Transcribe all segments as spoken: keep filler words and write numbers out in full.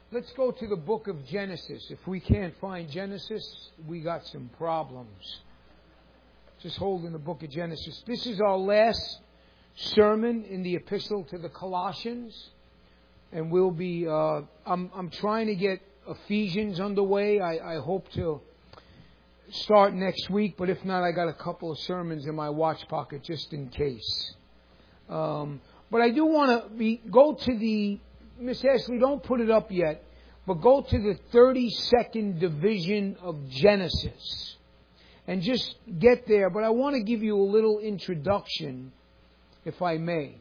Let's go to the book of Genesis. If we can't find Genesis, we got some problems. Just holding the book of Genesis. This is our last sermon in the epistle to the Colossians. And we'll be, uh, I'm, I'm trying to get Ephesians underway. I, I hope to start next week, but if not, I got a couple of sermons in my watch pocket just in case. Um, but I do want to be go to the, Miss Ashley, don't put it up yet, but go to the thirty-second division of Genesis and just get there. But I want to give you a little introduction, if I may.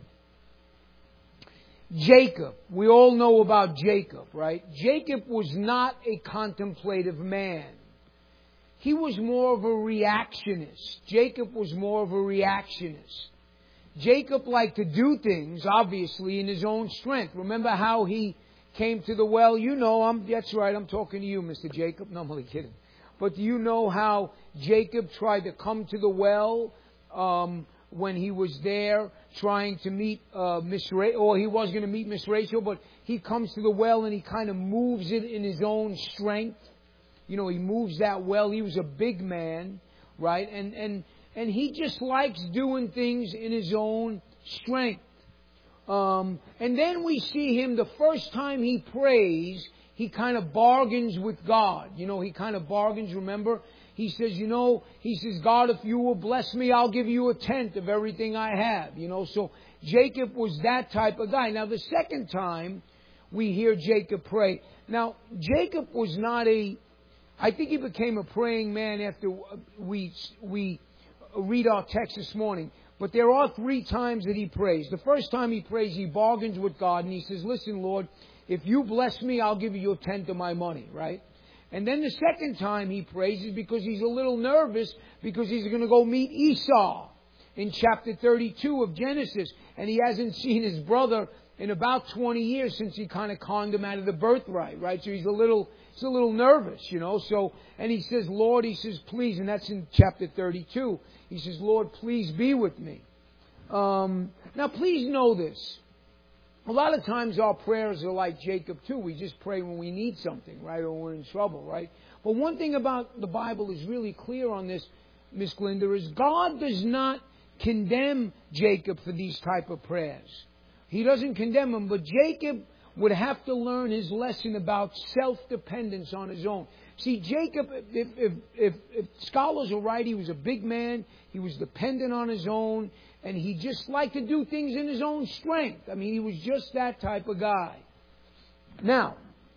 Jacob. We all know about Jacob, right? Jacob was not a contemplative man. He was more of a reactionist. Jacob was more of a reactionist. Jacob liked to do things, obviously, in his own strength. Remember how he came to the well? You know, I'm, that's right, I'm talking to you, Mister Jacob. No, I'm only kidding. But do you know how Jacob tried to come to the well um, when he was there trying to meet uh, Miss Rachel? Or he was going to meet Miss Rachel, but he comes to the well and he kind of moves it in his own strength. You know, he moves that well. He was a big man, right? And and and he just likes doing things in his own strength. Um, and then we see him, the first time he prays, he kind of bargains with God. You know, he kind of bargains, remember? He says, you know, he says, God, if you will bless me, I'll give you a tenth of everything I have. You know, so Jacob was that type of guy. Now, the second time we hear Jacob pray. Now, Jacob was not a... I think he became a praying man after we we read our text this morning. But there are three times that he prays. The first time he prays, he bargains with God and he says, listen, Lord, if you bless me, I'll give you a tenth of my money, right? And then the second time he prays is because he's a little nervous because he's going to go meet Esau in chapter thirty-two of Genesis. And he hasn't seen his brother in about twenty years since he kind of conned him out of the birthright, right? So he's a little... He's a little nervous, you know. So, and he says, Lord, he says, please, and that's in chapter thirty-two. He says, Lord, please be with me. Um, now, please know this. A lot of times our prayers are like Jacob too. We just pray when we need something, right, or we're in trouble, right? But one thing about the Bible is really clear on this, Miss Glinda, is God does not condemn Jacob for these type of prayers. He doesn't condemn him, but Jacob would have to learn his lesson about self-dependence on his own. See, Jacob, if, if, if, if scholars are right, he was a big man, he was dependent on his own, and he just liked to do things in his own strength. I mean, he was just that type of guy. Now,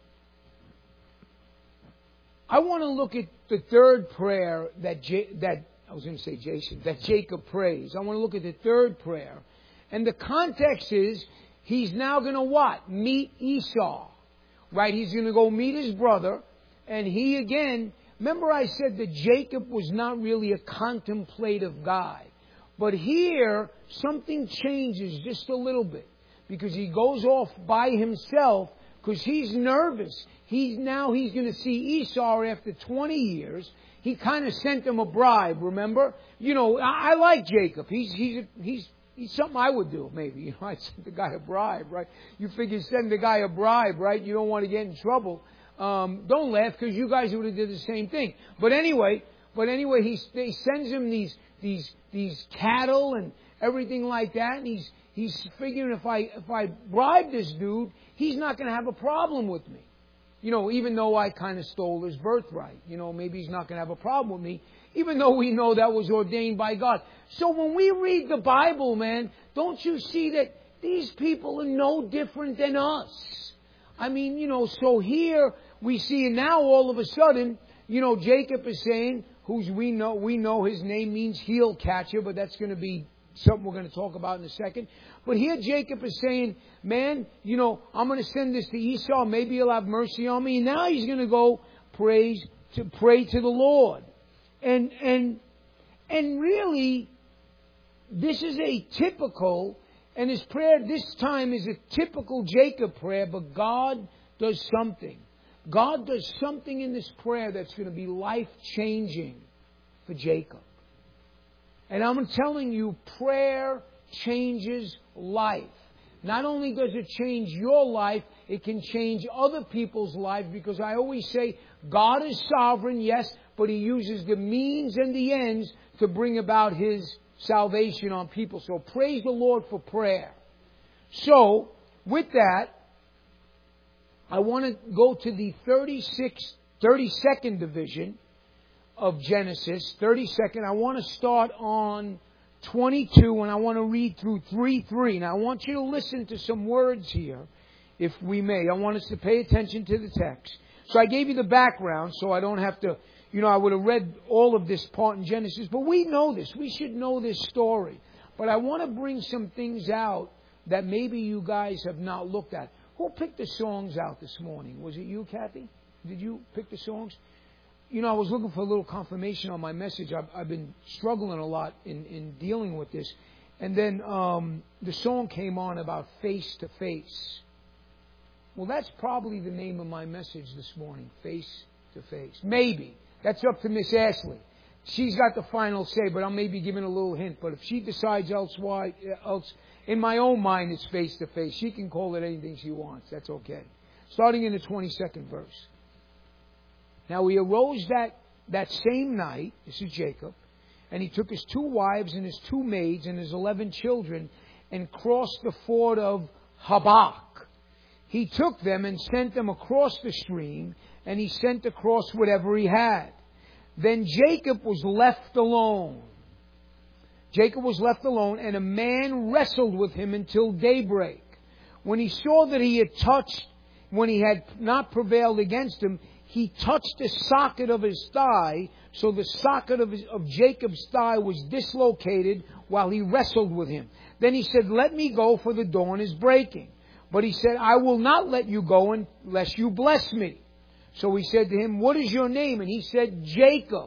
I want to look at the third prayer that, J- that I was going to say Jason, that Jacob prays. I want to look at the third prayer. And the context is, he's now going to what? Meet Esau. Right? He's going to go meet his brother. And he again, remember I said that Jacob was not really a contemplative guy. But here, something changes just a little bit. Because he goes off by himself because he's nervous. He's now he's going to see Esau after twenty years. He kind of sent him a bribe, remember? You know, I, I like Jacob. He's he's he's It's something I would do, maybe. You know, I'd send the guy a bribe, right? You figure send the guy a bribe, right? You don't want to get in trouble. Um, don't laugh, because you guys would have did the same thing. But anyway, but anyway, he, he sends him these these these cattle and everything like that, and he's he's figuring if I if I bribe this dude, he's not going to have a problem with me. You know, even though I kind of stole his birthright, you know, maybe he's not going to have a problem with me. Even though we know that was ordained by God. So when we read the Bible, man, don't you see that these people are no different than us? I mean, you know, so here we see, and now all of a sudden, you know, Jacob is saying, who's we know, we know his name means heel catcher, but that's going to be something we're going to talk about in a second. But here Jacob is saying, man, you know, I'm going to send this to Esau. Maybe he'll have mercy on me. And now he's going to go praise to pray to the Lord. And and and really, this is a typical, and his prayer this time is a typical Jacob prayer, but God does something. God does something in this prayer that's going to be life-changing for Jacob. And I'm telling you, prayer changes life. not only does it change your life, it can change other people's lives, because I always say God is sovereign, yes, but He uses the means and the ends to bring about His salvation on people. So praise the Lord for prayer. So, with that, I want to go to the thirty-sixth, thirty-second division of Genesis. thirty-second. I want to start on twenty-two, and I want to read through three three. Now, I want you to listen to some words here, if we may. I want us to pay attention to the text. So I gave you the background, so I don't have to, you know, I would have read all of this part in Genesis, but we know this. We should know this story. But I want to bring some things out that maybe you guys have not looked at. Who picked the songs out this morning? Was it you, Kathy? Did you pick the songs? You know, I was looking for a little confirmation on my message. I've, I've been struggling a lot in, in dealing with this. And then um, the song came on about face to face. Well, that's probably the name of my message this morning, face to face. Maybe. That's up to Miss Ashley. She's got the final say, but I'm maybe giving a little hint. But if she decides else, why, else, in my own mind, it's face to face. She can call it anything she wants. That's okay. Starting in the twenty-second verse. Now he arose that, that same night, this is Jacob, and he took his two wives and his two maids and his eleven children and crossed the ford of Habbok. He took them and sent them across the stream, and he sent across whatever he had. Then Jacob was left alone. Jacob was left alone, and a man wrestled with him until daybreak. When he saw that he had touched, when he had not prevailed against him, he touched the socket of his thigh, so the socket of, his, of Jacob's thigh was dislocated while he wrestled with him. Then he said, "Let me go, for the dawn is breaking." But he said, "I will not let you go unless you bless me." So he said to him, "What is your name?" And he said, "Jacob."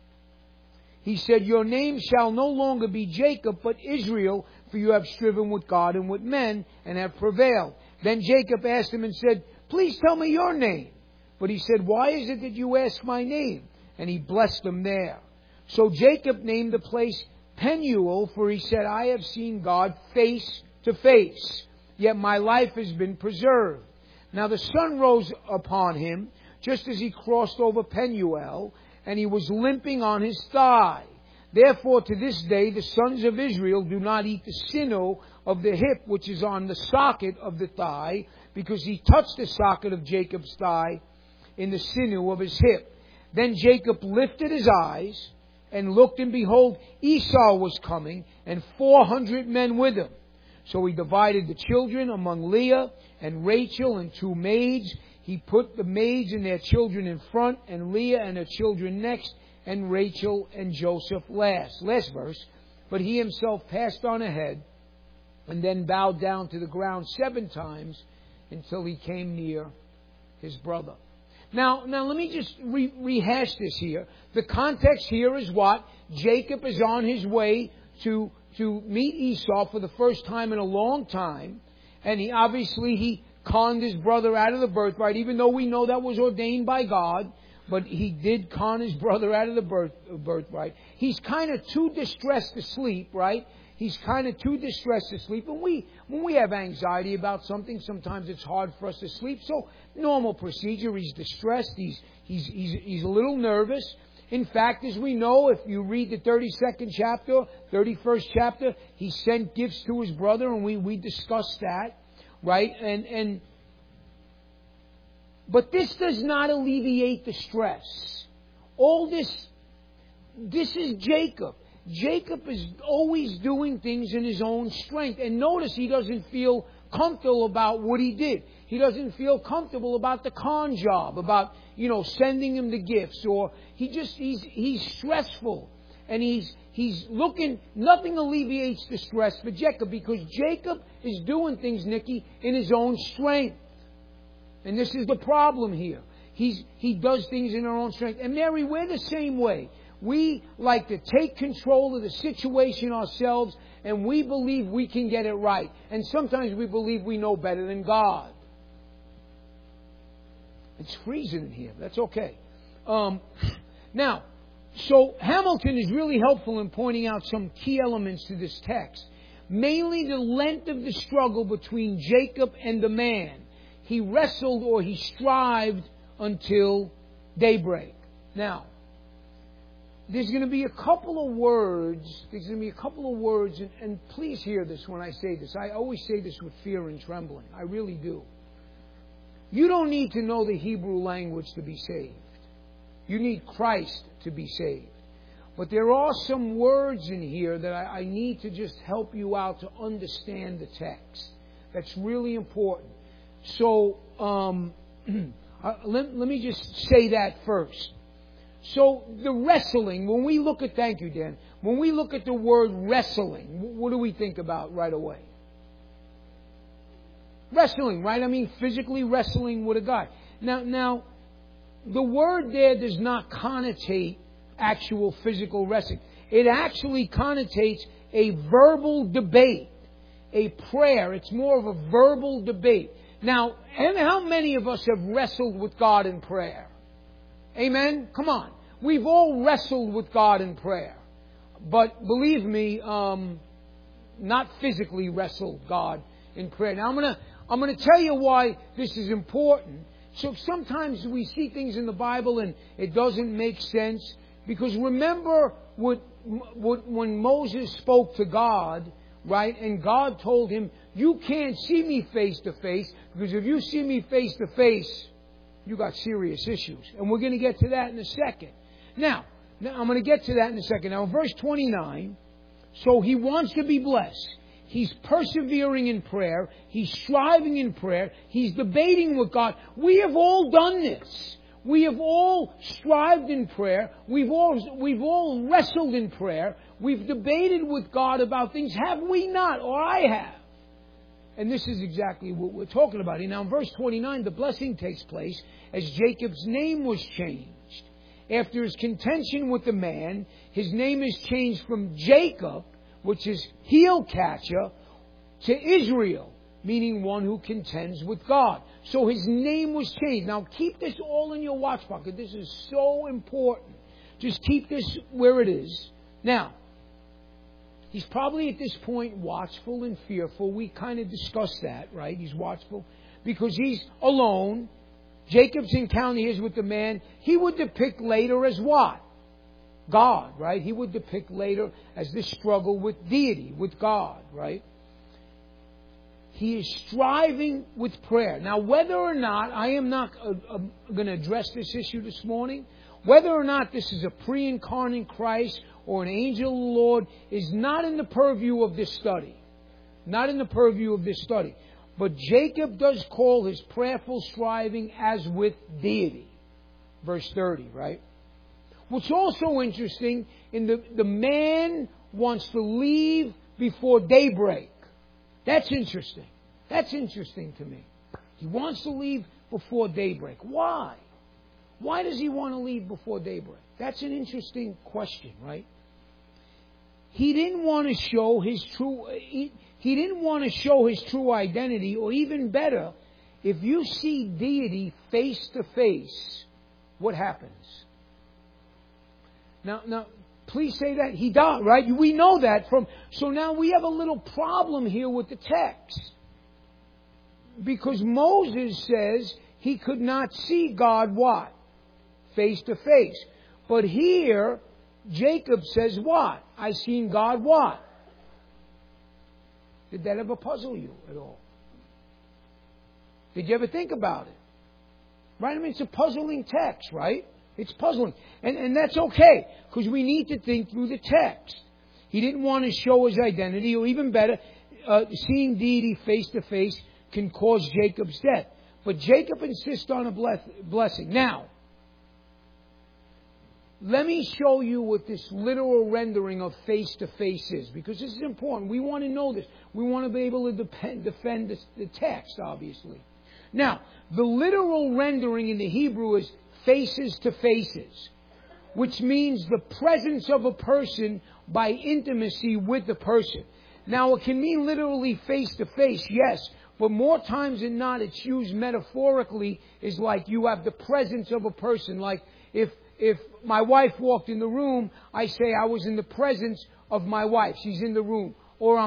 He said, "Your name shall no longer be Jacob, but Israel, for you have striven with God and with men, and have prevailed." Then Jacob asked him and said, "Please tell me your name." But he said, "Why is it that you ask my name?" And he blessed them there. So Jacob named the place Peniel, for he said, "I have seen God face to face, yet my life has been preserved." Now the sun rose upon him, just as he crossed over Peniel, and he was limping on his thigh. Therefore to this day the sons of Israel do not eat the sinew of the hip which is on the socket of the thigh, because he touched the socket of Jacob's thigh in the sinew of his hip. Then Jacob lifted his eyes and looked, and behold, Esau was coming, and four hundred men with him. So he divided the children among Leah and Rachel and two maids. He put the maids and their children in front, and Leah and her children next, and Rachel and Joseph last. Last verse. But he himself passed on ahead, and then bowed down to the ground seven times until he came near his brother. Now, now let me just re- rehash this here. The context here is what? Jacob is on his way to, to meet Esau for the first time in a long time. And he obviously, he conned his brother out of the birthright, even though we know that was ordained by God. But he did con his brother out of the birth, birthright. He's kind of too distressed to sleep, right? He's kind of too distressed to sleep. And we, when we have anxiety about something, sometimes it's hard for us to sleep. So, normal procedure. He's distressed. He's, he's, he's, he's a little nervous. In fact, as we know, if you read the thirty-second chapter, thirty-first chapter, he sent gifts to his brother, and we, we discussed that, right? And, and, but this does not alleviate the stress. All this, this is Jacob. Jacob is always doing things in his own strength. And notice he doesn't feel comfortable about what he did. He doesn't feel comfortable about the con job, about, you know, sending him the gifts, or he just, he's, he's stressful. And he's, he's looking, nothing alleviates the stress for Jacob, because Jacob is doing things, Nikki, in his own strength. And this is the problem here. He's, he does things in our own strength. And Mary, we're the same way. We like to take control of the situation ourselves, and we believe we can get it right. And sometimes we believe we know better than God. It's freezing in here. That's okay. Um, now, so Hamilton is really helpful in pointing out some key elements to this text. mainly the length of the struggle between Jacob and the man. He wrestled or he strived until daybreak. Now, there's going to be a couple of words, there's going to be a couple of words, and, and please hear this when I say this. I always say this with fear and trembling. I really do. You don't need to know the Hebrew language to be saved. You need Christ to be saved. But there are some words in here that I, I need to just help you out to understand the text. That's really important. So, um, let, let me just say that first. So, the wrestling, when we look at, thank you, Dan, when we look at the word wrestling, what do we think about right away? Wrestling, right? I mean, physically wrestling with a guy. Now, now, the word there does not connotate actual physical wrestling. It actually connotates a verbal debate, a prayer. It's more of a verbal debate. Now, and how many of us have wrestled with God in prayer? Amen? Come on. We've all wrestled with God in prayer. But believe me, um, not physically wrestled God in prayer. Now, I'm going to I'm going to tell you why this is important. So sometimes we see things in the Bible and it doesn't make sense. Because remember what, what, when Moses spoke to God, right? And God told him, you can't see me face to face, because if you see me face to face, you got serious issues. And we're going to get to that in a second. Now, now I'm going to get to that in a second. Now, in verse twenty-nine, so he wants to be blessed. He's persevering in prayer. He's striving in prayer. He's debating with God. We have all done this. We have all strived in prayer. We've all, we've all wrestled in prayer. We've debated with God about things. Have we not? Or I have. And this is exactly what we're talking about. Now, in verse twenty-nine, the blessing takes place as Jacob's name was changed. After his contention with the man, his name is changed from Jacob, which is heel catcher, to Israel, meaning one who contends with God. So his name was changed. Now, keep this all in your watch pocket. This is so important. Just keep this where it is. Now, he's probably at this point watchful and fearful. We kind of discussed that, right? He's watchful because he's alone. Jacob's encounter is with the man. He would depict later as what? God, right? He would depict later as this struggle with deity, with God, right? He is striving with prayer. Now, whether or not, I am not uh, uh, going to address this issue this morning, whether or not this is a pre-incarnate Christ or an angel of the Lord is not in the purview of this study. Not in the purview of this study. But Jacob does call his prayerful striving as with deity. Verse thirty, right? What's also interesting, in the, the man wants to leave before daybreak. That's interesting. That's interesting to me. He wants to leave before daybreak. Why? Why does he want to leave before daybreak? That's an interesting question, right? He didn't want to show his true... He, he didn't want to show his true identity, or even better, if you see deity face to face, what happens? Now, now, please say that. He died, right? We know that from... So now we have a little problem here with the text. Because Moses says he could not see God what? Face to face. But here, Jacob says what? I seen God what? Did that ever puzzle you at all? Did you ever think about it? Right? I mean, it's a puzzling text, right? It's puzzling. And, and that's okay, because we need to think through the text. He didn't want to show his identity, or even better, uh, seeing deity face to face can cause Jacob's death. But Jacob insists on a bless- blessing. Now, let me show you what this literal rendering of face to face is, because this is important. We want to know this. We want to be able to depend, defend this, the text, obviously. Now, the literal rendering in the Hebrew is faces to faces, which means the presence of a person by intimacy with the person. Now, it can mean literally face to face, yes, but more times than not, it's used metaphorically, is like you have the presence of a person. Like if if my wife walked in the room, I say I was in the presence of my wife. She's in the room. Or I'm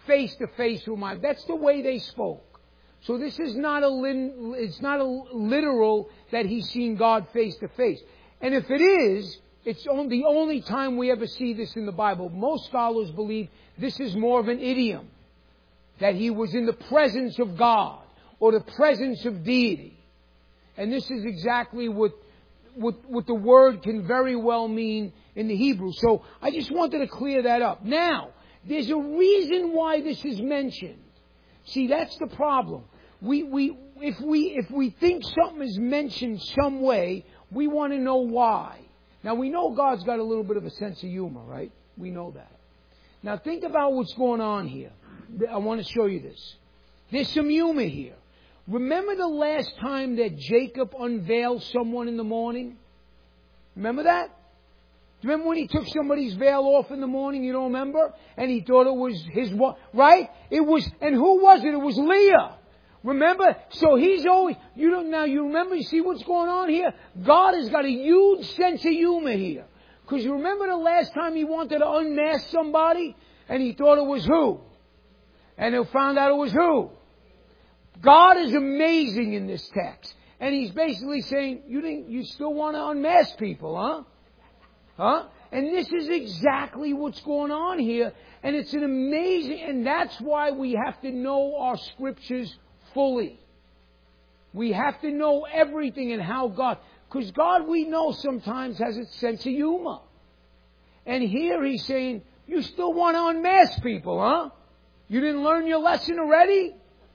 face to face with my... That's the way they spoke. So this is not a, it's not a literal that he's seen God face to face. And if it is, it's on the only time we ever see this in the Bible. Most scholars believe this is more of an idiom. That he was in the presence of God or the presence of deity. And this is exactly what, what, what the word can very well mean in the Hebrew. So I just wanted to clear that up. Now, there's a reason why this is mentioned. See, that's the problem. We, we, if we, if we think something is mentioned some way, we want to know why. Now, we know God's got a little bit of a sense of humor, right? We know that. Now, think about what's going on here. I want to show you this. There's some humor here. Remember the last time that Jacob unveiled someone in the morning? Remember that? Do you remember when he took somebody's veil off in the morning? You don't remember? And he thought it was his wife, right? It was, and who was it? It was Leah. Remember? So he's always, you don't, now you remember, you see what's going on here? God has got a huge sense of humor here. Because you remember the last time he wanted to unmask somebody? And he thought it was who? And he found out it was who? God is amazing in this text. And he's basically saying, you think you still want to unmask people, huh? Huh? And this is exactly what's going on here. And it's an amazing, and that's why we have to know our scriptures fully. We have to know everything and how God, because God, we know, sometimes has a sense of humor. And here he's saying, you still want to unmask people, huh? You didn't learn your lesson already?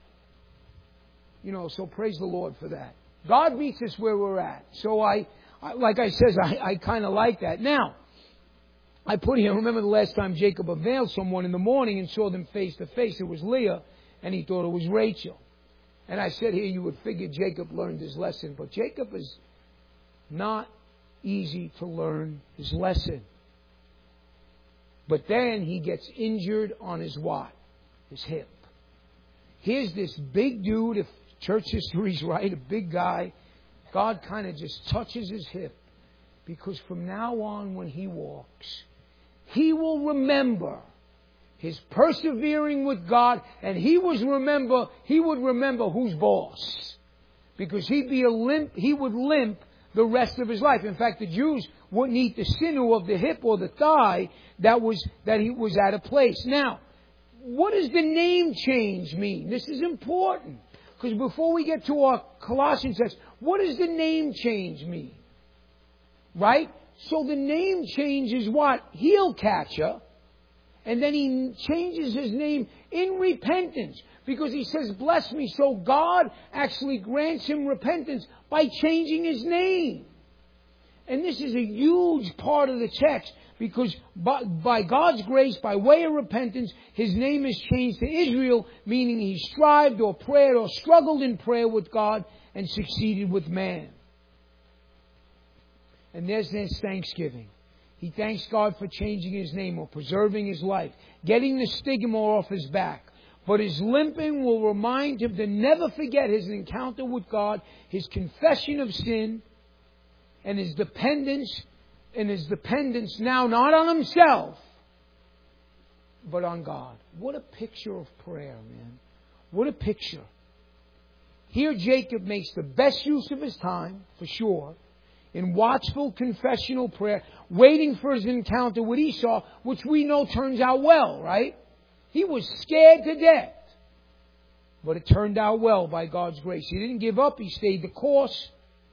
You know, so praise the Lord for that. God meets us where we're at. So I, I like I says, I, I kind of like that. Now, I put here, remember the last time Jacob unveiled someone in the morning and saw them face to face. It was Leah, and he thought it was Rachel. And I said here, you would figure Jacob learned his lesson. But Jacob is not easy to learn his lesson. But then he gets injured on his what? His hip. Here's this big dude, if church history's right, a big guy. God kind of just touches his hip. Because from now on when he walks, he will remember his persevering with God, and he was remember he would remember who's boss. Because he'd be a limp, he would limp the rest of his life. In fact, the Jews wouldn't eat the sinew of the hip or the thigh that was that he was at a place. Now, what does the name change mean? This is important. Because before we get to our Colossians text, what does the name change mean? Right? So the name change is what? Heel catcher. And then he changes his name in repentance. Because he says, bless me. So God actually grants him repentance by changing his name. And this is a huge part of the text. Because by, by God's grace, by way of repentance, his name is changed to Israel, meaning he strived or prayed or struggled in prayer with God and succeeded with man. And there's his thanksgiving. He thanks God for changing his name or preserving his life, getting the stigma off his back. But his limping will remind him to never forget his encounter with God, his confession of sin, and his dependence, and his dependence now not on himself, but on God. What a picture of prayer, man. What a picture. Here Jacob makes the best use of his time, for sure, in watchful confessional prayer, waiting for his encounter with Esau, which we know turns out well, right? He was scared to death. But it turned out well by God's grace. He didn't give up. He stayed the course.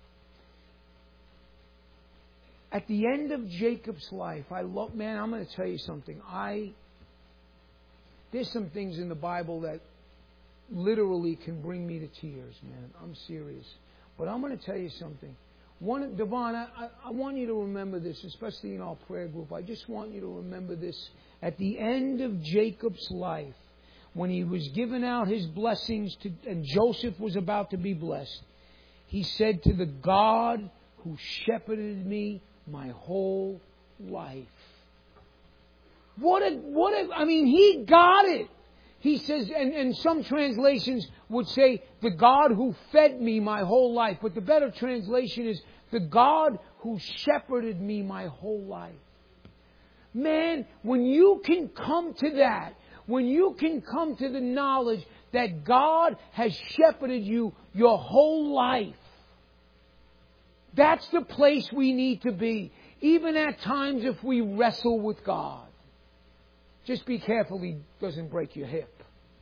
At the end of Jacob's life, I love, man, I'm going to tell you something. I, there's some things in the Bible that literally can bring me to tears, man. I'm serious. But I'm going to tell you something. One, Devon, I, I want you to remember this, especially in our prayer group. I just want you to remember this. At the end of Jacob's life, when he was giving out his blessings to, and Joseph was about to be blessed, he said to the God who shepherded me my whole life. What a, what a, I mean, he got it. He says, and, and some translations would say, the God who fed me my whole life. But the better translation is, the God who shepherded me my whole life. Man, when you can come to that, when you can come to the knowledge that God has shepherded you your whole life. That's the place we need to be, even at times if we wrestle with God. Just be careful He doesn't break your hip.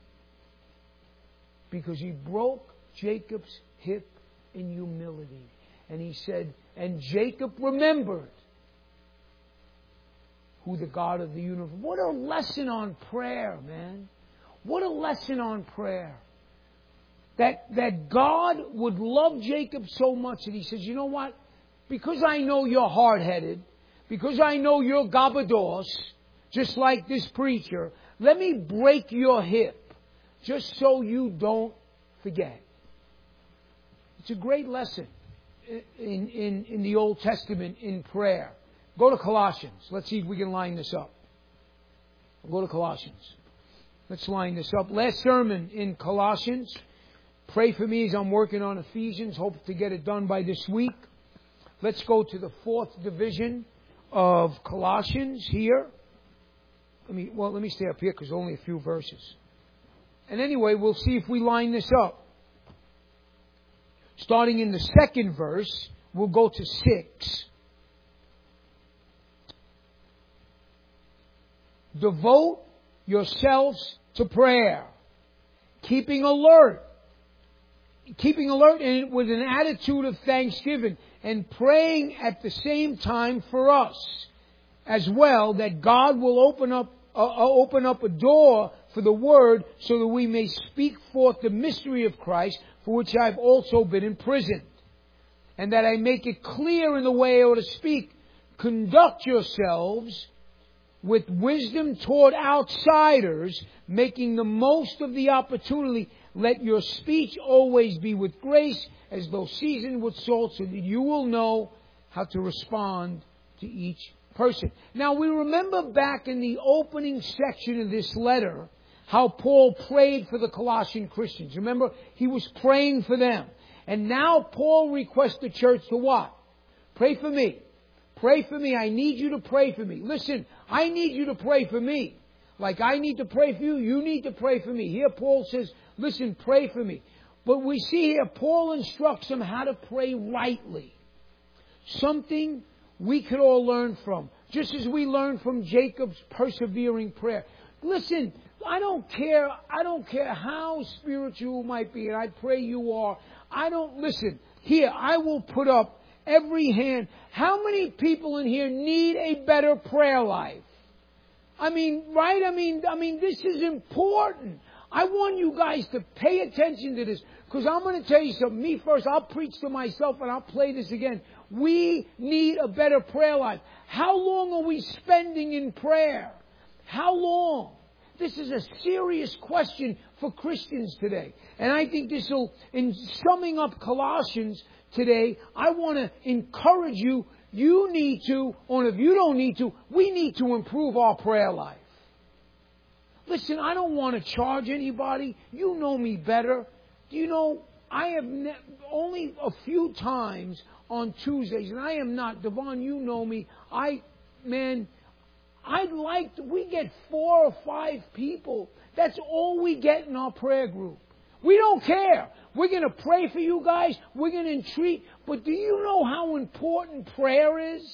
Because He broke Jacob's hip in humility. And He said, and Jacob remembered who the God of the universe. What a lesson on prayer, man. What a lesson on prayer. That, that God would love Jacob so much that He says, you know what? Because I know you're hard-headed, because I know you're gabados, just like this preacher, let me break your hip just so you don't forget. It's a great lesson in, in, in the Old Testament in prayer. Go to Colossians. Let's see if we can line this up. Go to Colossians. Let's line this up. Last sermon in Colossians. Pray for me as I'm working on Ephesians. Hope to get it done by this week. Let's go to the fourth division of Colossians here. Let me, well, let me stay up here because only a few verses. And anyway, we'll see if we line this up. Starting in the second verse, we'll go to six. Devote yourselves to prayer, keeping alert, keeping alert in, with an attitude of thanksgiving, and praying at the same time for us as well, that God will open up uh, open up a door for the word, so that we may speak forth the mystery of Christ, for which I've also been imprisoned, and that I make it clear in the way I ought to speak. Conduct yourselves with wisdom toward outsiders, making the most of the opportunity. Let your speech always be with grace, as though seasoned with salt, so that you will know how to respond to each person. Now, we remember back in the opening section of this letter how Paul prayed for the Colossian Christians. Remember, he was praying for them. And now Paul requests the church to what? Pray for me. Pray for me. I need you to pray for me. Listen, I need you to pray for me. Like I need to pray for you, you need to pray for me. Here Paul says, listen, pray for me. But we see here, Paul instructs them how to pray rightly. Something we could all learn from. Just as we learned from Jacob's persevering prayer. Listen, I don't care, I don't care how spiritual you might be, and I pray you are. I don't, listen, here, I will put up every hand. How many people in here need a better prayer life? I mean, right? I mean, I mean, this is important. I want you guys to pay attention to this, because I'm going to tell you something. Me first, I'll preach to myself and I'll play this again. We need a better prayer life. How long are we spending in prayer? How long? This is a serious question for Christians today. And I think this will, in summing up Colossians today, I want to encourage you. You need to, or if you don't need to, we need to improve our prayer life. Listen, I don't want to charge anybody. You know me better. Do you know, I have ne- only a few times on Tuesdays, and I am not, Devon, you know me. I, man, I'd like to, we get four or five people. That's all we get in our prayer group. We don't care. We're going to pray for you guys. We're going to entreat. But do you know how important prayer is?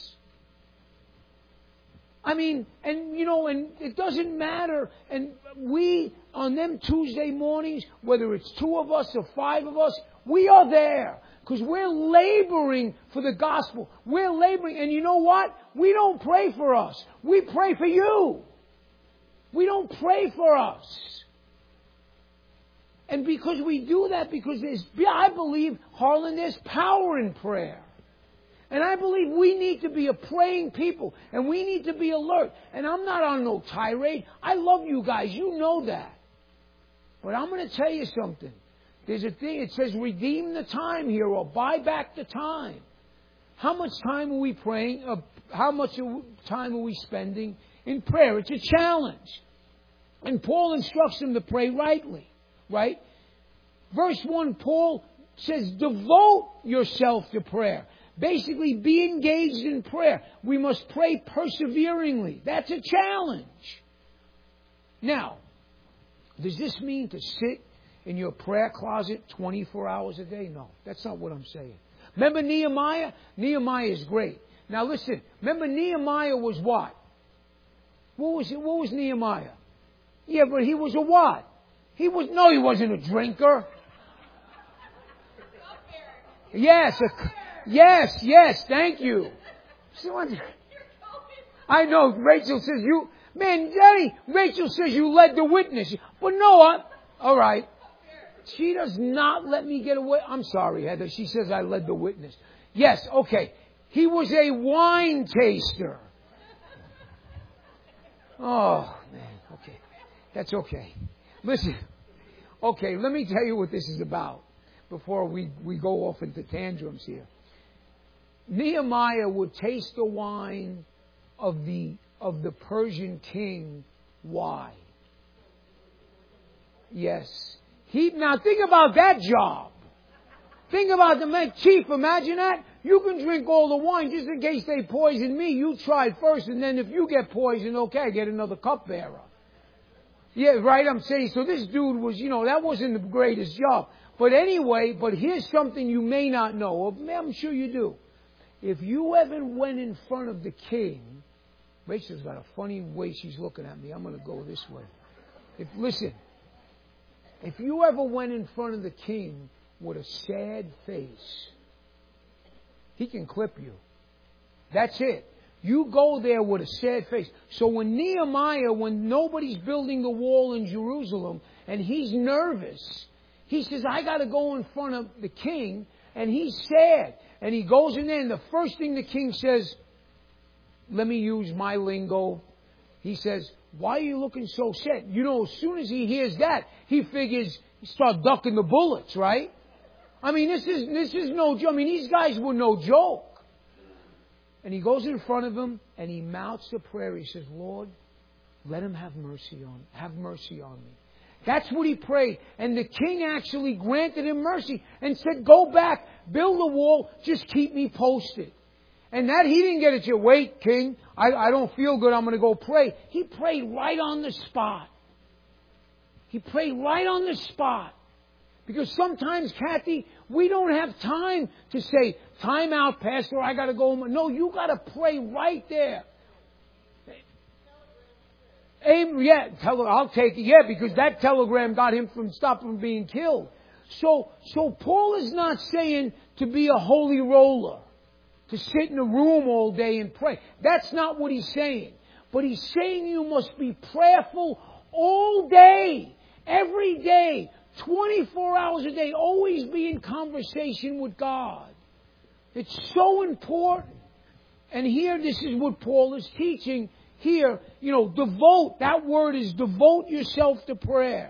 I mean, and you know, and it doesn't matter. And we, on them Tuesday mornings, whether it's two of us or five of us, we are there. Because we're laboring for the gospel. We're laboring. And you know what? We don't pray for us. We pray for you. We don't pray for us. And because we do that, because there's, I believe, Harlan, there's power in prayer. And I believe we need to be a praying people. And we need to be alert. And I'm not on no tirade. I love you guys. You know that. But I'm going to tell you something. There's a thing, it says redeem the time here, or buy back the time. How much time are we praying? Uh, how much time are we spending in prayer? It's a challenge. And Paul instructs them to pray rightly. Right? Verse one, Paul says, devote yourself to prayer. Basically, be engaged in prayer. We must pray perseveringly. That's a challenge. Now, Does this mean to sit in your prayer closet twenty-four hours a day? No, that's not what I'm saying. Remember Nehemiah? Nehemiah is great. Now listen, remember Nehemiah was what? What was what was Nehemiah? Yeah, but he was a what? He was no, he wasn't a drinker. Yes, a, yes, yes. Thank you. I know. Rachel says you, man, Daddy. Rachel says you led the witness, but Noah. All right. She does not let me get away. I'm sorry, Heather. She says I led the witness. Yes. Okay. He was a wine taster. Oh man. Okay. That's okay. Listen. Okay. Let me tell you what this is about. Before we, we go off into tantrums here. Nehemiah would taste the wine of the of the Persian king. Why? Yes. He now think about that job. Think about the man, chief, imagine that. You can drink all the wine just in case they poison me. You try it first, and then if you get poisoned, okay, get another cupbearer. Yeah, right, I'm saying. So this dude was, you know, that wasn't the greatest job. But anyway, but here's something you may not know. I'm sure you do. If you ever went in front of the king, Rachel's got a funny way she's looking at me. I'm going to go this way. If listen, if you ever went in front of the king with a sad face, he can clip you. That's it. You go there with a sad face. So when Nehemiah, when nobody's building the wall in Jerusalem, and he's nervous, he says, I got to go in front of the king, and he's sad. And he goes in there, and the first thing the king says, let me use my lingo. He says, why are you looking so sad? You know, as soon as he hears that, he figures, he start ducking the bullets, right? I mean, this is this is no joke. I mean, these guys were no joke. And he goes in front of him, and he mouths a prayer. He says, Lord, let him have mercy on, have mercy on me. That's what he prayed. And the king actually granted him mercy and said, go back, build a wall, just keep me posted. And that he didn't get it to, wait, king, I, I don't feel good, I'm going to go pray. He prayed right on the spot. He prayed right on the spot. Because sometimes, Kathy, we don't have time to say, time out, Pastor, I got to go home. No, you got to pray right there. Amen. Yeah, tele- I'll take it. Yeah, because that telegram got him from stop from being killed. So, so Paul is not saying to be a holy roller, to sit in a room all day and pray. That's not what he's saying. But he's saying you must be prayerful all day, every day, twenty-four hours a day. Always be in conversation with God. It's so important. And here, this is what Paul is teaching. Here, you know, devote. That word is devote yourself to prayer.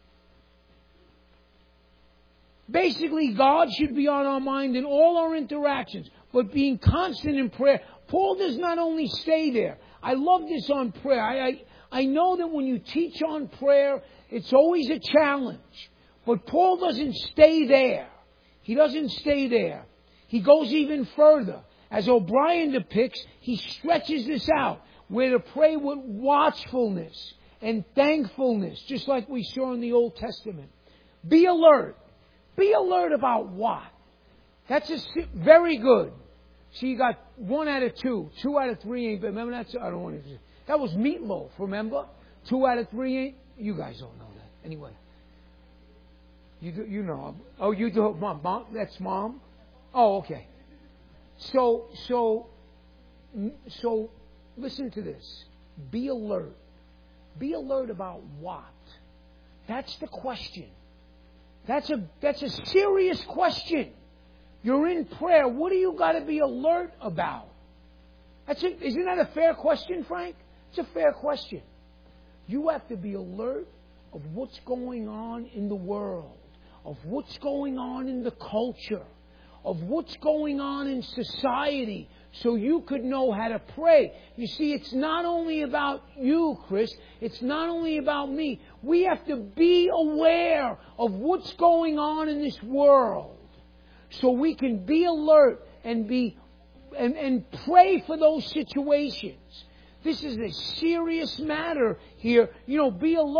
Basically, God should be on our mind in all our interactions. But being constant in prayer, Paul does not only stay there. I love this on prayer. I, I, I know that when you teach on prayer, it's always a challenge. But Paul doesn't stay there. He doesn't stay there. He goes even further. As O'Brien depicts, he stretches this out. We're to pray with watchfulness and thankfulness, just like we saw in the Old Testament. Be alert. Be alert about what? That's a, very good. So you got one out of two. Two out of three ain't. Remember that? I don't want to. That was Meatloaf, remember? Two out of three ain't. You guys don't know that. Anyway. You do, you know. Oh, you do. Mom, mom, that's mom? Oh, okay. So, so, so, listen to this. Be alert. Be alert about what? That's the question. That's a, that's a serious question. You're in prayer. What do you got to be alert about? That's a, isn't that a fair question, Frank? It's a fair question. You have to be alert of what's going on in the world, of what's going on in the culture, of what's going on in society, so you could know how to pray. You see, it's not only about you, Chris. It's not only about me. We have to be aware of what's going on in this world, so we can be alert and be and, and pray for those situations. This is a serious matter here. You know, be alert.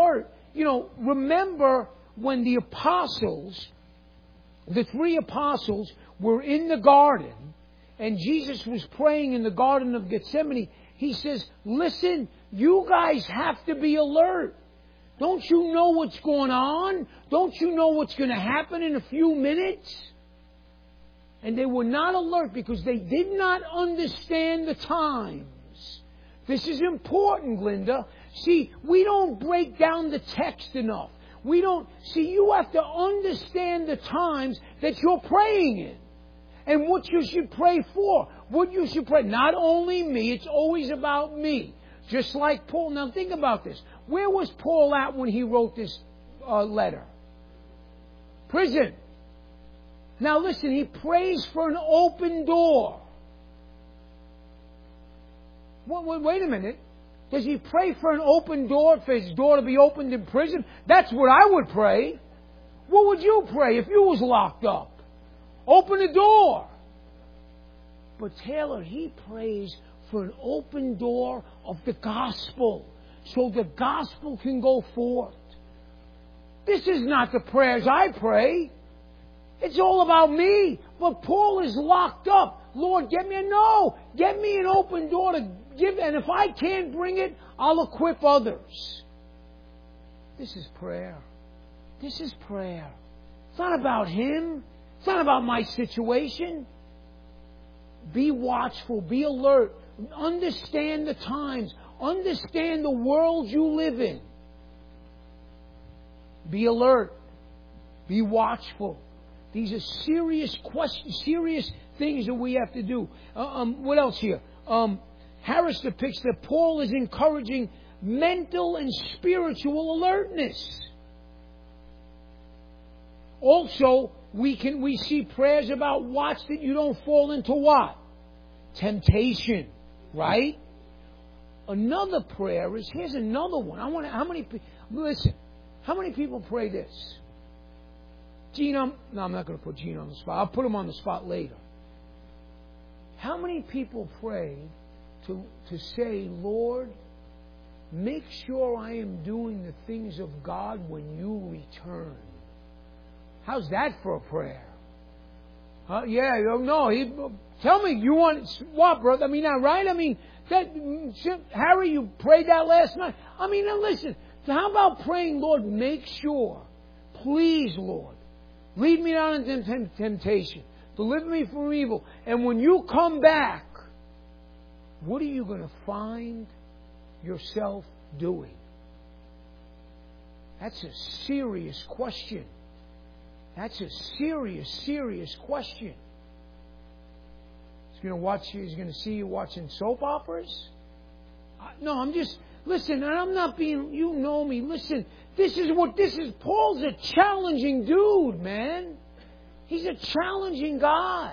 you know, remember when the apostles, the three apostles were in the garden and Jesus was praying in the Garden of Gethsemane. He says, listen, you guys have to be alert. Don't you know what's going on? Don't you know what's going to happen in a few minutes? And they were not alert because they did not understand the times. This is important, Linda. See, we don't break down the text enough. We don't, see, you have to understand the times that you're praying in. And what you should pray for. What you should pray. Not only me, it's always about me. Just like Paul. Now think about this. Where was Paul at when he wrote this uh, letter? Prison. Now listen, he prays for an open door. Wait, wait, wait a minute. Does he pray for an open door, for his door to be opened in prison? That's what I would pray. What would you pray if you was locked up? Open the door. But Taylor, he prays for an open door of the gospel so the gospel can go forth. This is not the prayers I pray. It's all about me. But Paul is locked up. Lord, get me a no. Get me an open door to give. And if I can't bring it, I'll equip others. This is prayer. This is prayer. It's not about him. It's not about my situation. Be watchful. Be alert. Understand the times. Understand the world you live in. Be alert. Be watchful. These are serious questions, serious things that we have to do. Uh, um, what else here? Um, Harris depicts that Paul is encouraging mental and spiritual alertness. Also, we can we see prayers about watch that you don't fall into what? Temptation, right? Another prayer is, here's another one. I want to, how many listen, how many people pray this? Gene, no, I'm not going to put Gene on the spot. I'll put him on the spot later. How many people pray to to say, Lord, make sure I am doing the things of God when you return? How's that for a prayer? Uh, yeah, no. He, tell me, you want what, brother? I mean, not right? I mean, that Harry, you prayed that last night. I mean, now listen. So how about praying, Lord, make sure, please, Lord, lead me not into temptation, deliver me from evil. And when you come back, what are you going to find yourself doing? That's a serious question. That's a serious, serious question. He's going to watch you. He's going to see you watching soap operas. No, I'm just listen. And I'm not being. You know me. Listen. This is what this is. Paul's a challenging dude, man. He's a challenging guy.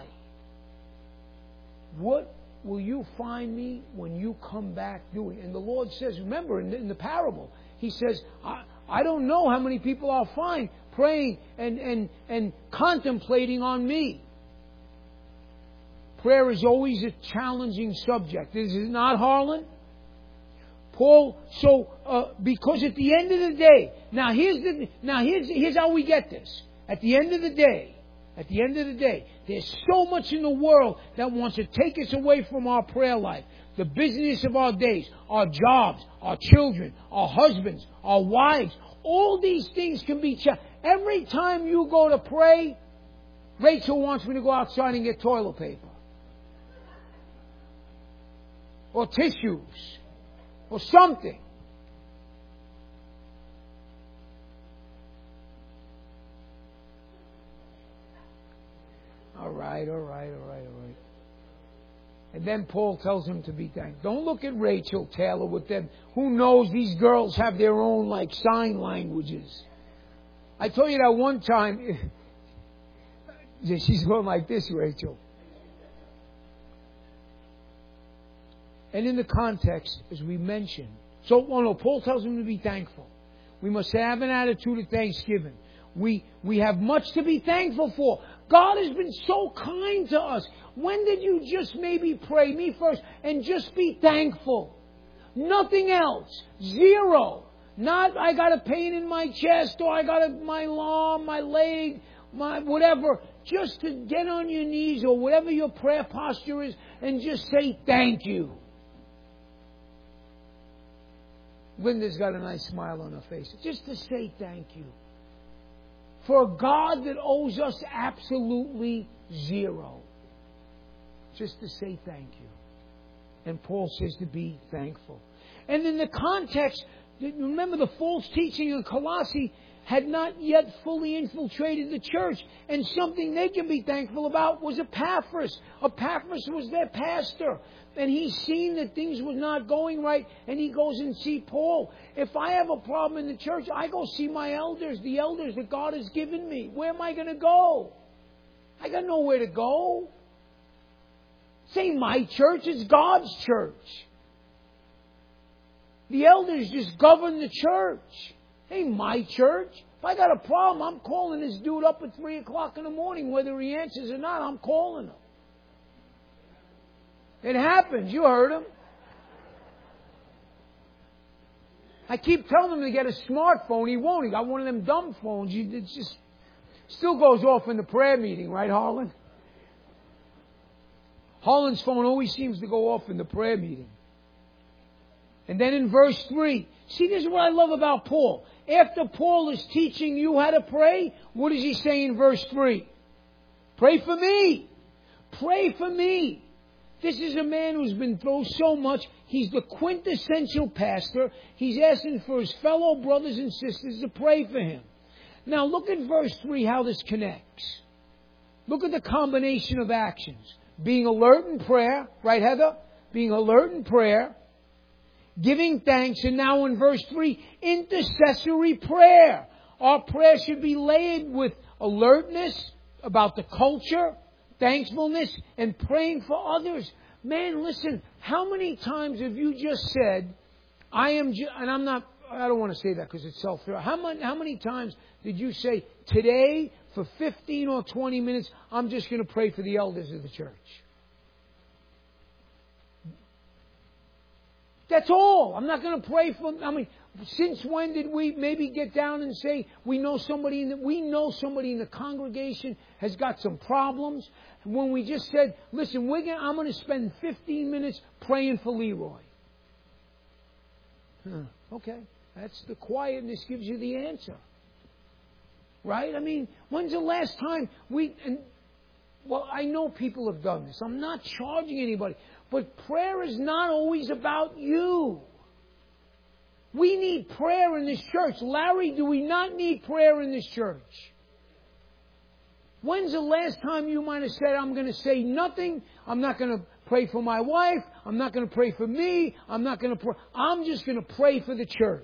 What will you find me when you come back doing? And the Lord says, remember in the, in the parable, He says, I, I don't know how many people I'll find praying and, and, and contemplating on me. Prayer is always a challenging subject. Is it not, Harlan? Paul, so, uh, because at the end of the day, now here's the, now here's, here's how we get this. At the end of the day, at the end of the day, there's so much in the world that wants to take us away from our prayer life. The business of our days, our jobs, our children, our husbands, our wives. All these things can be challenged. Every time you go to pray, Rachel wants me to go outside and get toilet paper. Or tissues. Or something. All right, all right, all right, all right. And then Paul tells him to be thankful. Don't look at Rachel Taylor with them. Who knows, these girls have their own, like, sign languages. I told you that one time. She's going like this, Rachel. And in the context, as we mentioned, so, oh no, Paul tells him to be thankful. We must have an attitude of thanksgiving. We, we have much to be thankful for. God has been so kind to us. When did you just maybe pray me first and just be thankful? Nothing else. Zero. Not, I got a pain in my chest, or I got a, my arm, my leg, my whatever. Just to get on your knees, or whatever your prayer posture is, and just say thank you. Linda's got a nice smile on her face. Just to say thank you. For a God that owes us absolutely zero. Just to say thank you. And Paul says to be thankful. And in the context, remember the false teaching in Colossae had not yet fully infiltrated the church. And something they can be thankful about was Epaphras. Epaphras was their pastor. And he's seen that things were not going right. And he goes and see Paul. If I have a problem in the church, I go see my elders, the elders that God has given me. Where am I going to go? I got nowhere to go. This ain't my church, it's God's church. The elders just govern the church. It ain't my church. If I got a problem, I'm calling this dude up at three o'clock in the morning. Whether he answers or not, I'm calling him. It happens. You heard him. I keep telling him to get a smartphone. He won't. He got one of them dumb phones. It just still goes off in the prayer meeting, right, Harlan? Harlan's phone always seems to go off in the prayer meeting. And then in verse three, see, this is what I love about Paul. After Paul is teaching you how to pray, what does he say in verse three? Pray for me. Pray for me. This is a man who's been through so much. He's the quintessential pastor. He's asking for his fellow brothers and sisters to pray for him. Now look at verse three, how this connects. Look at the combination of actions. Being alert in prayer, right, Heather? Being alert in prayer. Giving thanks. And now in verse three, intercessory prayer. Our prayer should be laid with alertness about the culture, thankfulness, and praying for others. Man, listen, how many times have you just said, I am, ju-, and I'm not, I don't want to say that because it's self-fair. How many, how many times did you say, today, for fifteen or twenty minutes, I'm just going to pray for the elders of the church? That's all. I'm not going to pray for, I mean, since when did we maybe get down and say, we know somebody in the, we know somebody in the congregation has got some problems? When we just said, listen, we're gonna, I'm going to spend fifteen minutes praying for Leroy. Huh, okay. That's the quietness gives you the answer. Right? I mean, when's the last time we, and, well, I know people have done this. I'm not charging anybody. But prayer is not always about you. We need prayer in this church. Larry, do we not need prayer in this church? When's the last time you might have said, I'm going to say nothing. I'm not going to pray for my wife. I'm not going to pray for me. I'm not going to pray. I'm just going to pray for the church.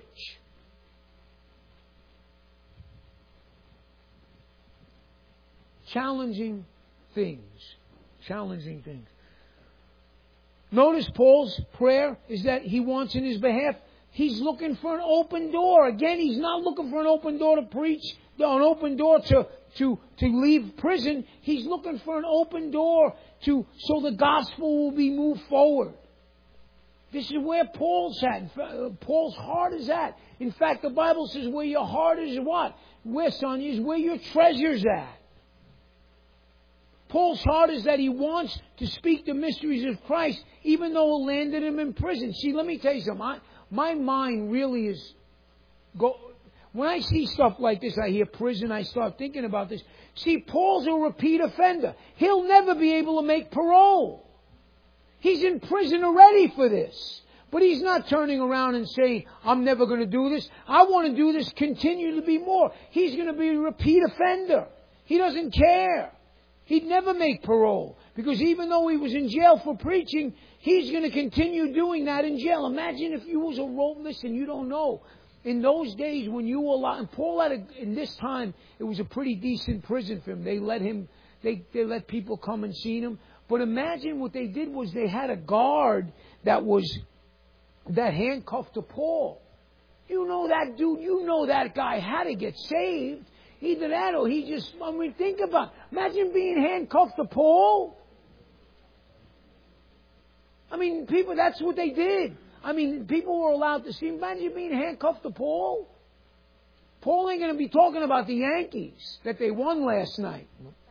Challenging things. Challenging things. Notice Paul's prayer is that he wants in his behalf, he's looking for an open door. Again, he's not looking for an open door to preach, an open door to, to, to leave prison. He's looking for an open door to, so the gospel will be moved forward. This is where Paul's at. Paul's heart is at. In fact, the Bible says where your heart is what? Where, son, is where your treasure's at. Paul's heart is that he wants to speak the mysteries of Christ, even though it landed him in prison. See, let me tell you something. I, my mind really is... Go, when I see stuff like this, I hear prison, I start thinking about this. See, Paul's a repeat offender. He'll never be able to make parole. He's in prison already for this. But he's not turning around and saying, I'm never going to do this. I want to do this, continue to be more. He's going to be a repeat offender. He doesn't care. He'd never make parole. Because even though he was in jail for preaching, he's going to continue doing that in jail. Imagine if you was a rope. Listen, you don't know. In those days when you were alive, and Paul had a, in this time, it was a pretty decent prison for him. They let him, they, they let people come and see him. But imagine what they did was they had a guard that was, that handcuffed to Paul. You know that dude, you know that guy had to get saved. Either that or he just, I mean, think about it. Imagine being handcuffed to Paul. I mean, people, that's what they did. I mean, people were allowed to see him. Imagine being handcuffed to Paul. Paul ain't going to be talking about the Yankees that they won last night.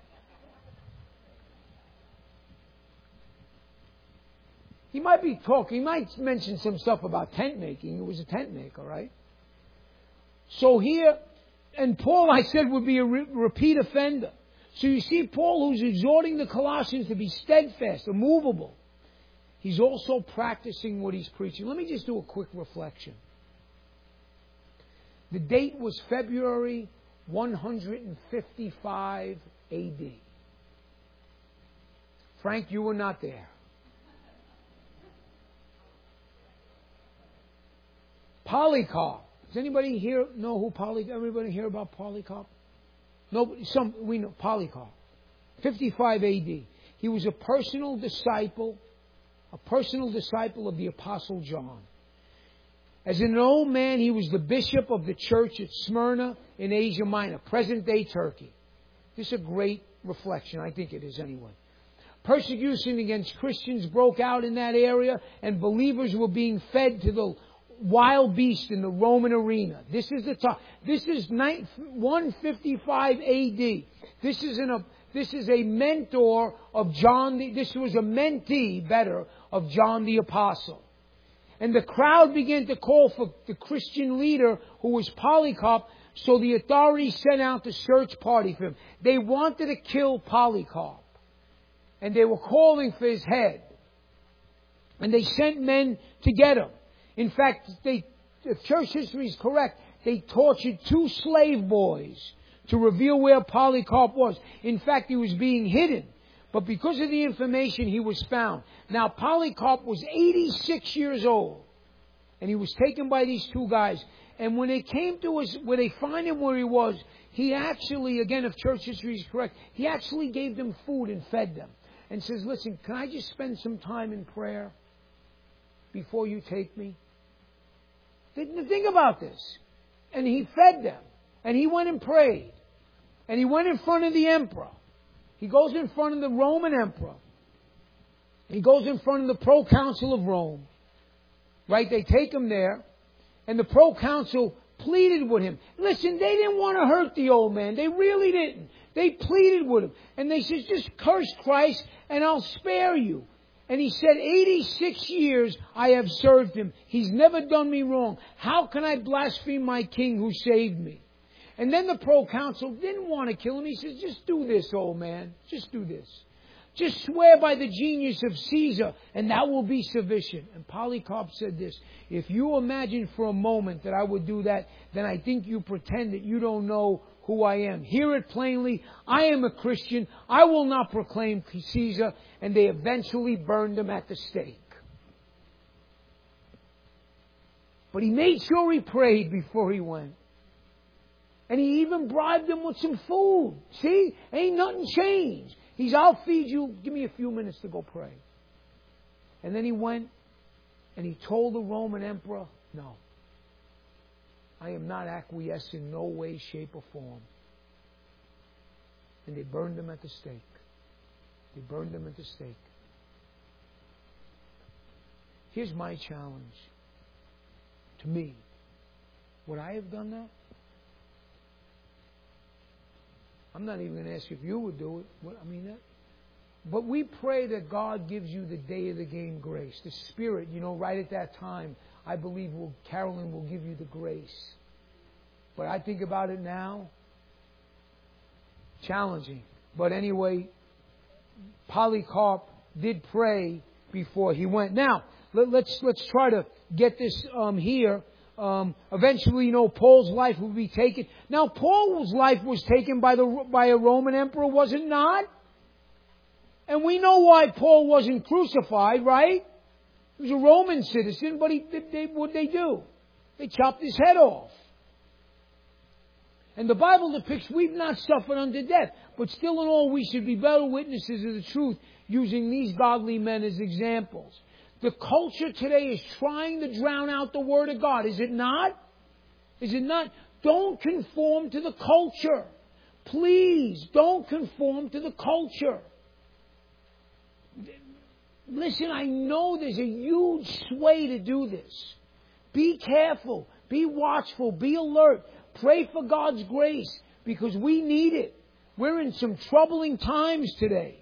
He might be talking, he might mention some stuff about tent making. He was a tent maker, right? So here, and Paul, I said, would be a re- repeat offender. So you see Paul, who's exhorting the Colossians to be steadfast, immovable. He's also practicing what he's preaching. Let me just do a quick reflection. The date was February one fifty-five A D. Frank, you were not there. Polycarp. Does anybody here know who Polycarp? Everybody hear about Polycarp? Nobody. Some we know Polycarp. fifty-five A D. He was a personal disciple, a personal disciple of the Apostle John. As an old man, he was the bishop of the church at Smyrna in Asia Minor, present-day Turkey. This is a great reflection. I think it is anyway. Persecution against Christians broke out in that area, and believers were being fed to the wild beast in the Roman arena. This is the top. This is one fifty-five A D. This is an a this is a mentor of John. The, this was a mentee, better, of John the Apostle. And the crowd began to call for the Christian leader, who was Polycarp. So the authorities sent out the search party for him. They wanted to kill Polycarp, and they were calling for his head. And they sent men to get him. In fact, they, if church history is correct, they tortured two slave boys to reveal where Polycarp was. In fact, he was being hidden. But because of the information, he was found. Now, Polycarp was eighty-six years old. And he was taken by these two guys. And when they came to us, when they find him where he was, he actually, again, if church history is correct, he actually gave them food and fed them. And says, listen, can I just spend some time in prayer before you take me? Think about this. And he fed them. And he went and prayed. And he went in front of the emperor. He goes in front of the Roman emperor. He goes in front of the proconsul of Rome. Right? They take him there. And the proconsul pleaded with him. Listen, they didn't want to hurt the old man. They really didn't. They pleaded with him. And they said, just curse Christ and I'll spare you. And he said, eighty-six years I have served him. He's never done me wrong. How can I blaspheme my king who saved me? And then the proconsul didn't want to kill him. He says, just do this, old man. Just do this. Just swear by the genius of Caesar, and that will be sufficient. And Polycarp said this, if you imagine for a moment that I would do that, then I think you pretend that you don't know who I am. Hear it plainly. I am a Christian. I will not proclaim Caesar. And they eventually burned him at the stake. But he made sure he prayed before he went. And he even bribed them with some food. See? Ain't nothing changed. He's, I'll feed you. Give me a few minutes to go pray. And then he went and he told the Roman emperor, no. I am not acquiesced in no way, shape, or form. And they burned him at the stake. They burned him at the stake. Here's my challenge to me. Would I have done that? I'm not even going to ask you if you would do it. What, I mean, that. But we pray that God gives you the day of the game grace. The Spirit, you know, right at that time, I believe will, Carolyn will give you the grace. But I think about it now, challenging. But anyway, Polycarp did pray before he went. Now, let, let's let's try to get this um, here. Um, eventually, you know, Paul's life will be taken. Now, Paul's life was taken by the by a Roman emperor, was it not? And we know why Paul wasn't crucified, right? He was a Roman citizen, but he, they, what did they do? They chopped his head off. And the Bible depicts we've not suffered unto death. But still in all, we should be better witnesses of the truth using these godly men as examples. The culture today is trying to drown out the Word of God. Is it not? Is it not? Don't conform to the culture. Please, don't conform to the culture. Listen, I know there's a huge sway to do this. Be careful. Be watchful. Be alert. Pray for God's grace because we need it. We're in some troubling times today.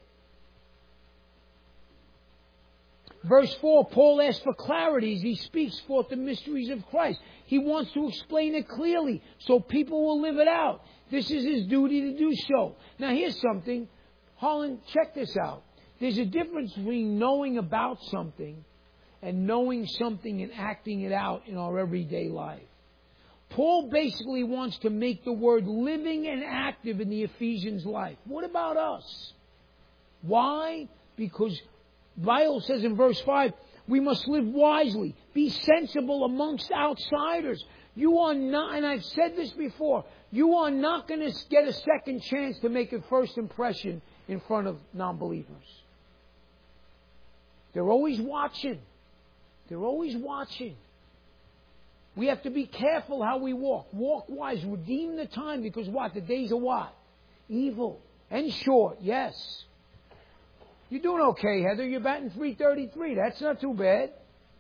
Verse four, Paul asks for clarity as he speaks forth the mysteries of Christ. He wants to explain it clearly so people will live it out. This is his duty to do so. Now here's something. Holland, check this out. There's a difference between knowing about something and knowing something and acting it out in our everyday life. Paul basically wants to make the word living and active in the Ephesians' life. What about us? Why? Because the Bible says in verse five, we must live wisely, be sensible amongst outsiders. You are not, and I've said this before, you are not going to get a second chance to make a first impression in front of non-believers. They're always watching. They're always watching. We have to be careful how we walk. Walk wise. Redeem the time because what? The days are what? Evil. And short. Yes. You're doing okay, Heather. You're batting three thirty-three. That's not too bad.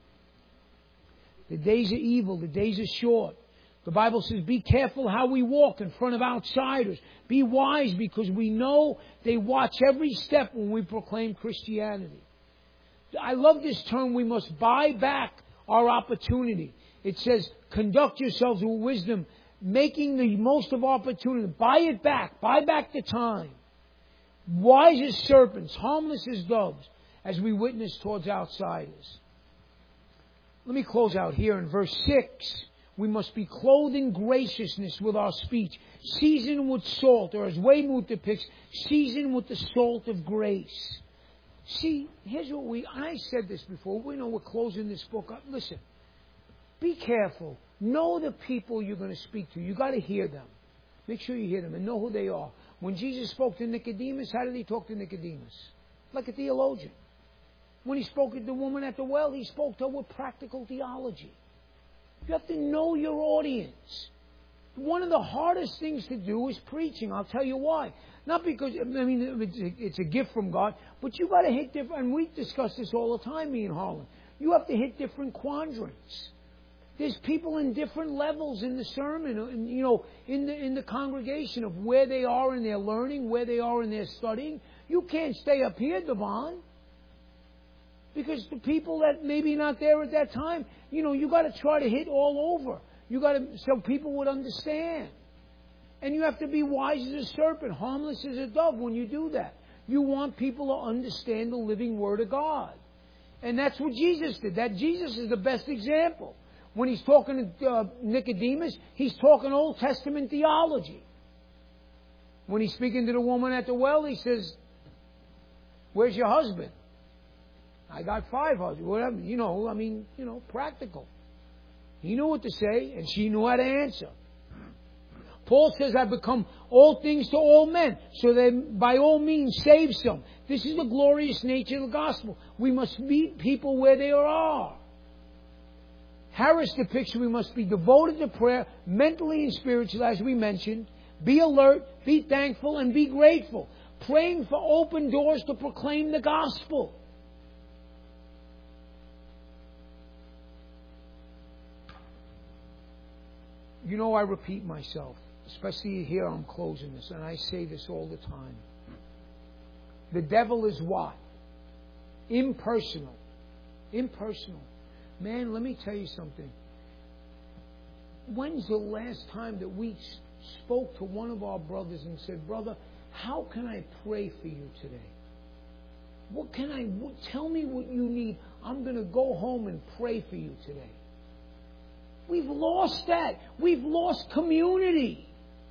The days are evil. The days are short. The Bible says, be careful how we walk in front of outsiders. Be wise because we know they watch every step when we proclaim Christianity. I love this term, we must buy back our opportunity. It says, conduct yourselves with wisdom, making the most of opportunity. Buy it back. Buy back the time. Wise as serpents, harmless as doves, as we witness towards outsiders. Let me close out here in verse six. We must be clothed in graciousness with our speech, seasoned with salt, or as Weymouth depicts, seasoned with the salt of grace. See, here's what we, and I said this before, we know we're closing this book up. Listen, be careful. Know the people you're going to speak to. You've got to hear them. Make sure you hear them and know who they are. When Jesus spoke to Nicodemus, how did he talk to Nicodemus? Like a theologian. When he spoke to the woman at the well, he spoke to her with practical theology. You have to know your audience. One of the hardest things to do is preaching. I'll tell you why. Not because, I mean, it's a gift from God, but you've got to hit different, and we discuss this all the time, me and Harlan. You have to hit different quadrants. There's people in different levels in the sermon, you know, in the, in the congregation of where they are in their learning, where they are in their studying. You can't stay up here, Devon. Because the people that maybe not there at that time, you know, you got to try to hit all over. You got to, so people would understand. And you have to be wise as a serpent, harmless as a dove when you do that. You want people to understand the living Word of God. And that's what Jesus did. That Jesus is the best example. When he's talking to uh, Nicodemus, he's talking Old Testament theology. When he's speaking to the woman at the well, he says, where's your husband? I got five husbands. Whatever. You know, I mean, you know, practical. He knew what to say, and she knew how to answer. Paul says, I've become all things to all men, so that by all means save some. This is the glorious nature of the gospel. We must meet people where they are. Harris depicts we must be devoted to prayer, mentally and spiritually, as we mentioned. Be alert, be thankful, and be grateful. Praying for open doors to proclaim the gospel. You know, I repeat myself, especially here I'm closing this, and I say this all the time. The devil is what? Impersonal. Impersonal. Man, let me tell you something. When's the last time that we spoke to one of our brothers and said, brother, how can I pray for you today? What can I, what, tell me what you need. I'm going to go home and pray for you today. We've lost that. We've lost community.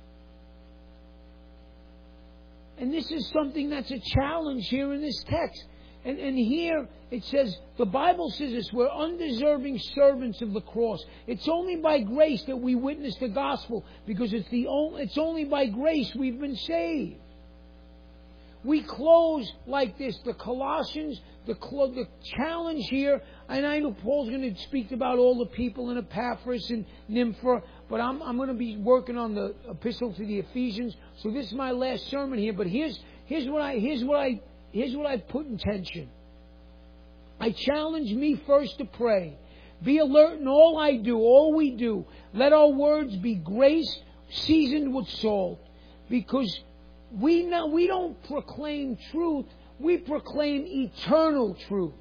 And this is something that's a challenge here in this text. And, and here it says, the Bible says this, we're undeserving servants of the cross. It's only by grace that we witness the gospel, because it's the only, it's only by grace we've been saved. We close like this. The Colossians, the, the challenge here, and I know Paul's going to speak about all the people in Epaphras and Nympha, but I'm, I'm going to be working on the epistle to the Ephesians. So this is my last sermon here. But here's here's what I here's what I here's what I put in tension. I challenge me first to pray. Be alert in all I do, all we do. Let our words be grace seasoned with salt. Because we know we don't proclaim truth, we proclaim eternal truth.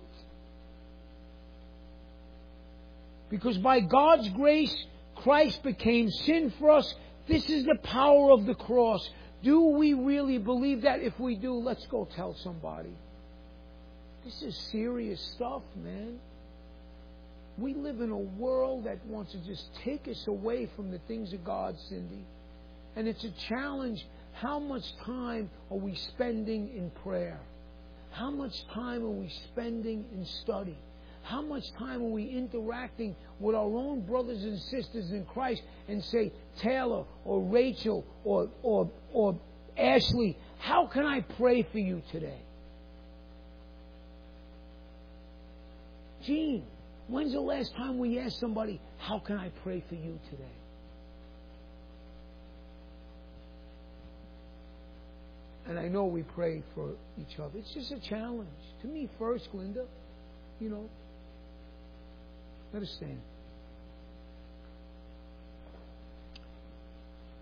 Because by God's grace, Christ became sin for us. This is the power of the cross. Do we really believe that? If we do, let's go tell somebody. This is serious stuff, man. We live in a world that wants to just take us away from the things of God, Cindy. And it's a challenge. How much time are we spending in prayer? How much time are we spending in study? How much time are we interacting with our own brothers and sisters in Christ and say, Taylor or Rachel or, or, or Ashley, how can I pray for you today? Gene, when's the last time we asked somebody, how can I pray for you today? And I know we pray for each other. It's just a challenge. To me first, Glenda, you know. Let us stand.